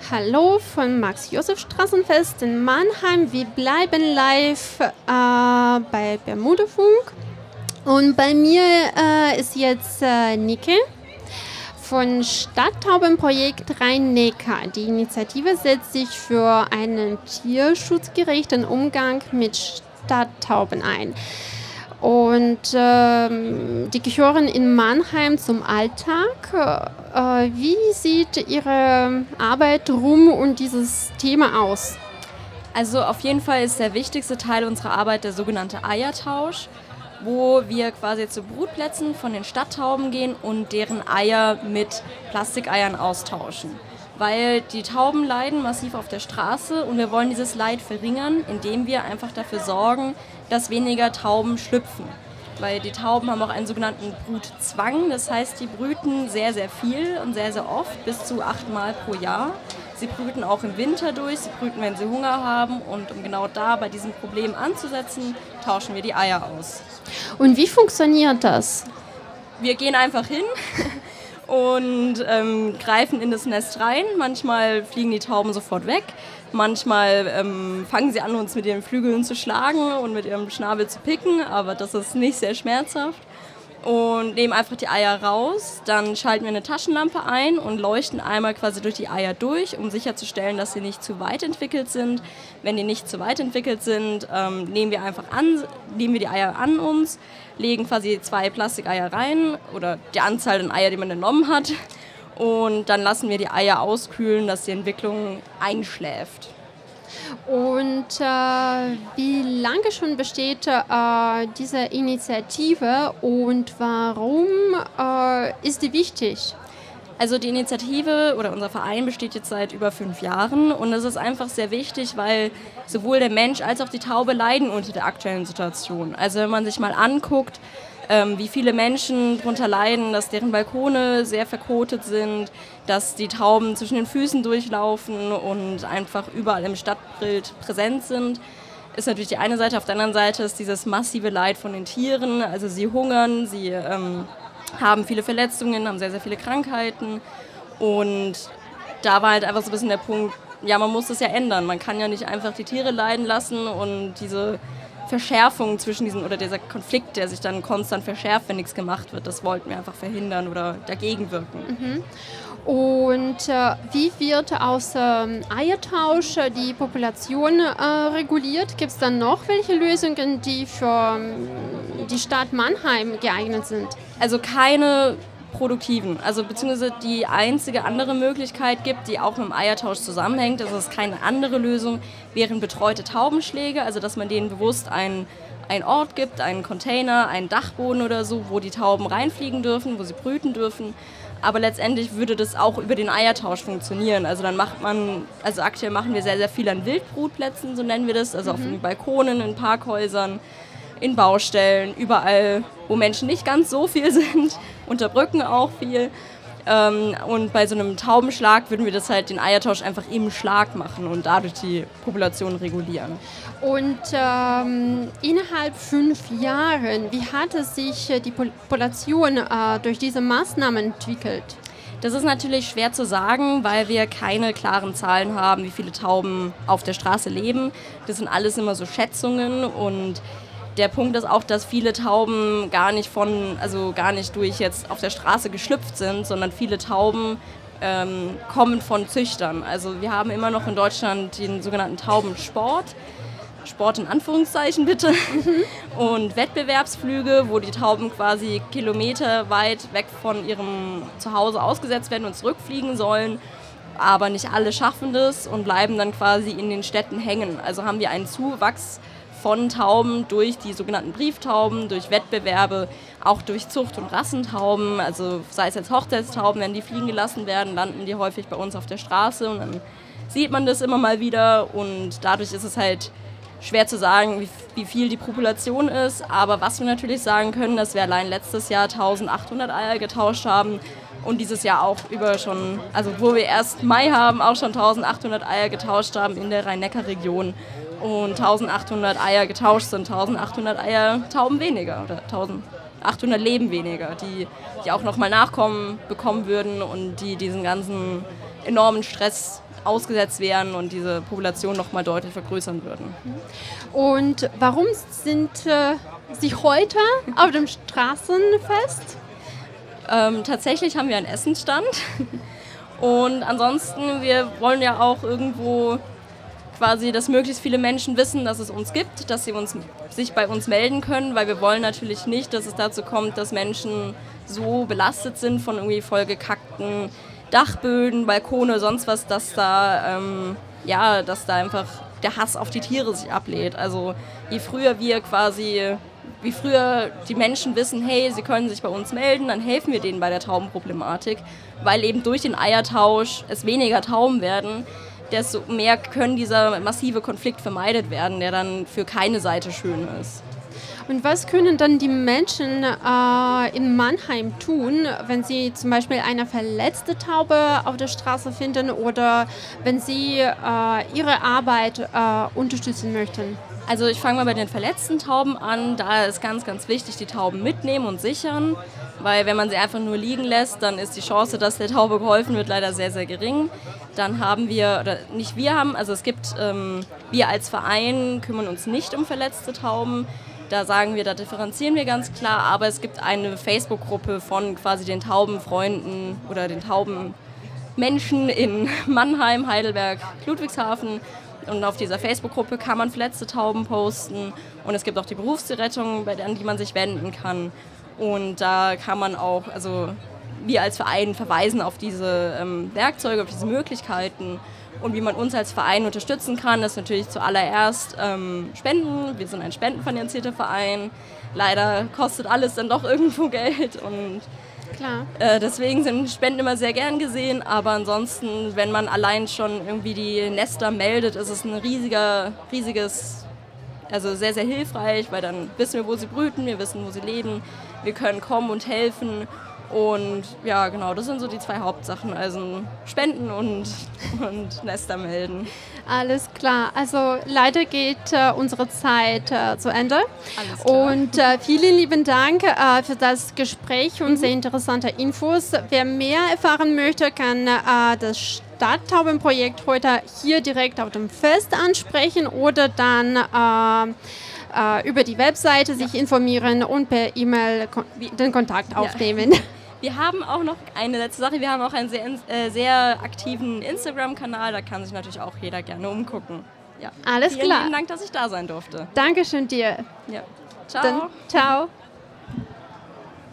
Hallo von Max-Josef-Straßenfest in Mannheim. Wir bleiben live bei Bermudafunk. Und bei mir ist jetzt Nike von Stadttaubenprojekt Rhein-Neckar. Die Initiative setzt sich für einen tierschutzgerechten Umgang mit Stadttauben ein. Und die gehören in Mannheim zum Alltag. Wie sieht Ihre Arbeit um dieses Thema aus? Also auf jeden Fall ist der wichtigste Teil unserer Arbeit der sogenannte Eiertausch, wo wir quasi zu Brutplätzen von den Stadttauben gehen und deren Eier mit Plastikeiern austauschen. Weil die Tauben leiden massiv auf der Straße und wir wollen dieses Leid verringern, indem wir einfach dafür sorgen, dass weniger Tauben schlüpfen. Weil die Tauben haben auch einen sogenannten Brutzwang, das heißt, die brüten sehr, sehr viel und sehr, sehr oft, bis zu 8 Mal pro Jahr. Sie brüten auch im Winter durch, sie brüten, wenn sie Hunger haben, und um genau da bei diesem Problem anzusetzen, tauschen wir die Eier aus. Und wie funktioniert das? Wir gehen einfach hin und greifen in das Nest rein. Manchmal fliegen die Tauben sofort weg. Manchmal fangen sie an, uns mit ihren Flügeln zu schlagen und mit ihrem Schnabel zu picken, aber das ist nicht sehr schmerzhaft. Und nehmen einfach die Eier raus, dann schalten wir eine Taschenlampe ein und leuchten einmal quasi durch die Eier durch, um sicherzustellen, dass sie nicht zu weit entwickelt sind. Wenn die nicht zu weit entwickelt sind, nehmen wir die Eier an uns, legen quasi 2 Plastikeier rein oder die Anzahl an Eier, die man genommen hat, und dann lassen wir die Eier auskühlen, dass die Entwicklung einschläft. Und wie lange schon besteht diese Initiative und warum ist die wichtig? Also die Initiative oder unser Verein besteht jetzt seit über 5 Jahren und es ist einfach sehr wichtig, weil sowohl der Mensch als auch die Taube leiden unter der aktuellen Situation. Also wenn man sich mal anguckt, wie viele Menschen darunter leiden, dass deren Balkone sehr verkotet sind, dass die Tauben zwischen den Füßen durchlaufen und einfach überall im Stadtbild präsent sind, ist natürlich die eine Seite. Auf der anderen Seite ist dieses massive Leid von den Tieren. Also sie hungern, sie haben viele Verletzungen, haben sehr, sehr viele Krankheiten. Und da war halt einfach so ein bisschen der Punkt, ja, man muss das ja ändern. Man kann ja nicht einfach die Tiere leiden lassen und diese Verschärfung zwischen diesen, oder dieser Konflikt, der sich dann konstant verschärft, wenn nichts gemacht wird, das wollten wir einfach verhindern oder dagegen wirken. Und wie wird aus Eiertausch die Population reguliert? Gibt es dann noch welche Lösungen, die für die Stadt Mannheim geeignet sind? Also keine produktiven, also beziehungsweise die einzige andere Möglichkeit gibt, die auch mit dem Eiertausch zusammenhängt, das ist keine andere Lösung, wären betreute Taubenschläge, also dass man denen bewusst einen Ort gibt, einen Container, einen Dachboden oder so, wo die Tauben reinfliegen dürfen, wo sie brüten dürfen. Aber letztendlich würde das auch über den Eiertausch funktionieren. Also aktuell machen wir sehr, sehr viel an Wildbrutplätzen, so nennen wir das, also auf den Balkonen, in Parkhäusern, in Baustellen, überall, wo Menschen nicht ganz so viel sind, unter Brücken auch viel. Und bei so einem Taubenschlag würden wir das halt den Eiertausch einfach im Schlag machen und dadurch die Population regulieren. Und innerhalb 5 Jahren, wie hat es sich die Population durch diese Maßnahmen entwickelt? Das ist natürlich schwer zu sagen, weil wir keine klaren Zahlen haben, wie viele Tauben auf der Straße leben. Das sind alles immer so Schätzungen, und der Punkt ist auch, dass viele Tauben gar nicht durch jetzt auf der Straße geschlüpft sind, sondern viele Tauben kommen von Züchtern. Also wir haben immer noch in Deutschland den sogenannten Taubensport. Sport in Anführungszeichen bitte. Und Wettbewerbsflüge, wo die Tauben quasi kilometerweit weg von ihrem Zuhause ausgesetzt werden und zurückfliegen sollen. Aber nicht alle schaffen das und bleiben dann quasi in den Städten hängen. Also haben wir einen Zuwachs von Tauben durch die sogenannten Brieftauben, durch Wettbewerbe, auch durch Zucht- und Rassentauben. Also sei es jetzt Hochzeitstauben, wenn die fliegen gelassen werden, landen die häufig bei uns auf der Straße und dann sieht man das immer mal wieder, und dadurch ist es halt schwer zu sagen, wie viel die Population ist. Aber was wir natürlich sagen können, dass wir allein letztes Jahr 1800 Eier getauscht haben und dieses Jahr auch wo wir erst Mai haben, auch schon 1800 Eier getauscht haben in der Rhein-Neckar-Region. Und 1800 Eier getauscht sind 1800 Eier Tauben weniger oder 1800 Leben weniger, die auch nochmal Nachkommen bekommen würden und die diesen ganzen enormen Stress ausgesetzt wären und diese Population nochmal deutlich vergrößern würden. Und warum sind Sie heute auf dem Straßenfest? Tatsächlich haben wir einen Essensstand und ansonsten, wir wollen ja auch irgendwo quasi, dass möglichst viele Menschen wissen, dass es uns gibt, dass sie sich bei uns melden können, weil wir wollen natürlich nicht, dass es dazu kommt, dass Menschen so belastet sind von irgendwie vollgekackten Dachböden, Balkone, sonst was, dass da einfach der Hass auf die Tiere sich ablädt. Also wie früher die Menschen wissen, hey, sie können sich bei uns melden, dann helfen wir denen bei der Taubenproblematik, weil eben durch den Eiertausch es weniger Tauben werden, desto mehr können dieser massive Konflikt vermeidet werden, der dann für keine Seite schön ist. Und was können dann die Menschen in Mannheim tun, wenn sie zum Beispiel eine verletzte Taube auf der Straße finden oder wenn sie ihre Arbeit unterstützen möchten? Also ich fange mal bei den verletzten Tauben an. Da ist ganz, ganz wichtig, die Tauben mitnehmen und sichern, weil wenn man sie einfach nur liegen lässt, dann ist die Chance, dass der Taube geholfen wird, leider sehr, sehr gering. Dann wir als Verein kümmern uns nicht um verletzte Tauben. Da sagen wir, da differenzieren wir ganz klar, aber es gibt eine Facebook-Gruppe von quasi den Taubenfreunden oder den Taubenmenschen in Mannheim, Heidelberg, Ludwigshafen. Und auf dieser Facebook-Gruppe kann man verletzte Tauben posten und es gibt auch die Berufstierrettung, an die man sich wenden kann. Und da kann man auch, also wir als Verein verweisen auf diese Werkzeuge, auf diese Möglichkeiten. Und wie man uns als Verein unterstützen kann, ist natürlich zuallererst Spenden. Wir sind ein spendenfinanzierter Verein. Leider kostet alles dann doch irgendwo Geld und Klar. Deswegen sind Spenden immer sehr gern gesehen. Aber ansonsten, wenn man allein schon irgendwie die Nester meldet, ist es ein riesiges, also sehr, sehr hilfreich, weil dann wissen wir, wo sie brüten, wir wissen, wo sie leben. Wir können kommen und helfen. Und ja, genau, das sind so die zwei Hauptsachen, also Spenden und Nester melden. Alles klar. Also leider geht unsere Zeit zu Ende. Alles klar. Und vielen lieben Dank für das Gespräch und sehr interessante Infos. Wer mehr erfahren möchte, kann das Stadttaubenprojekt heute hier direkt auf dem Fest ansprechen oder dann über die Webseite sich informieren und per E-Mail den Kontakt aufnehmen. Wir haben auch noch eine letzte Sache, wir haben auch einen sehr aktiven Instagram-Kanal, da kann sich natürlich auch jeder gerne umgucken. Ja. Alles klar. Vielen Dank, dass ich da sein durfte. Dankeschön dir. Ja. Ciao. Dann, ciao.